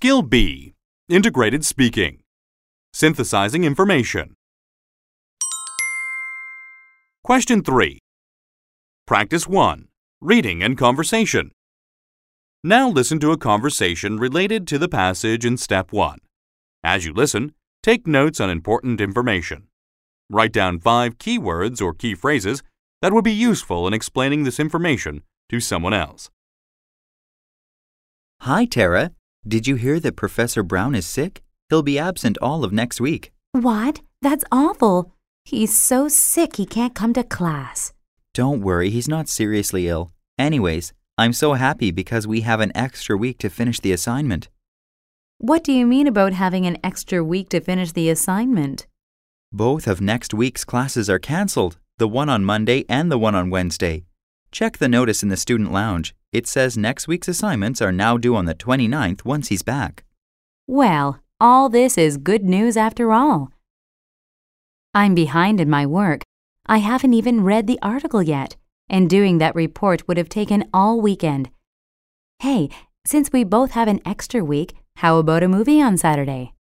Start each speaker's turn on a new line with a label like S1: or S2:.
S1: Skill B. Integrated speaking. Synthesizing information. Question 3. Practice 1. Reading and conversation. Now listen to a conversation related to the passage in Step 1. As you listen, take notes on important information. Write down 5 key words or key phrases that would be useful in explaining this information to someone else.
S2: Hi, Tara. Did you hear that Professor Brown is sick? He'll be absent all of next week.
S3: What? That's awful. He's so sick he can't come to class.
S2: Don't worry, he's not seriously ill. Anyways, I'm so happy because we have an extra week to finish the assignment.
S3: What do you mean about having an extra week to finish the assignment?
S2: Both of next week's classes are cancelled, the one on Monday and the one on Wednesday. Check the notice in the student lounge. It says next week's assignments are now due on the 29th once he's back.
S3: Well, all this is good news after all. I'm behind in my work. I haven't even read the article yet, and doing that report would have taken all weekend. Hey, since we both have an extra week, how about a movie on Saturday?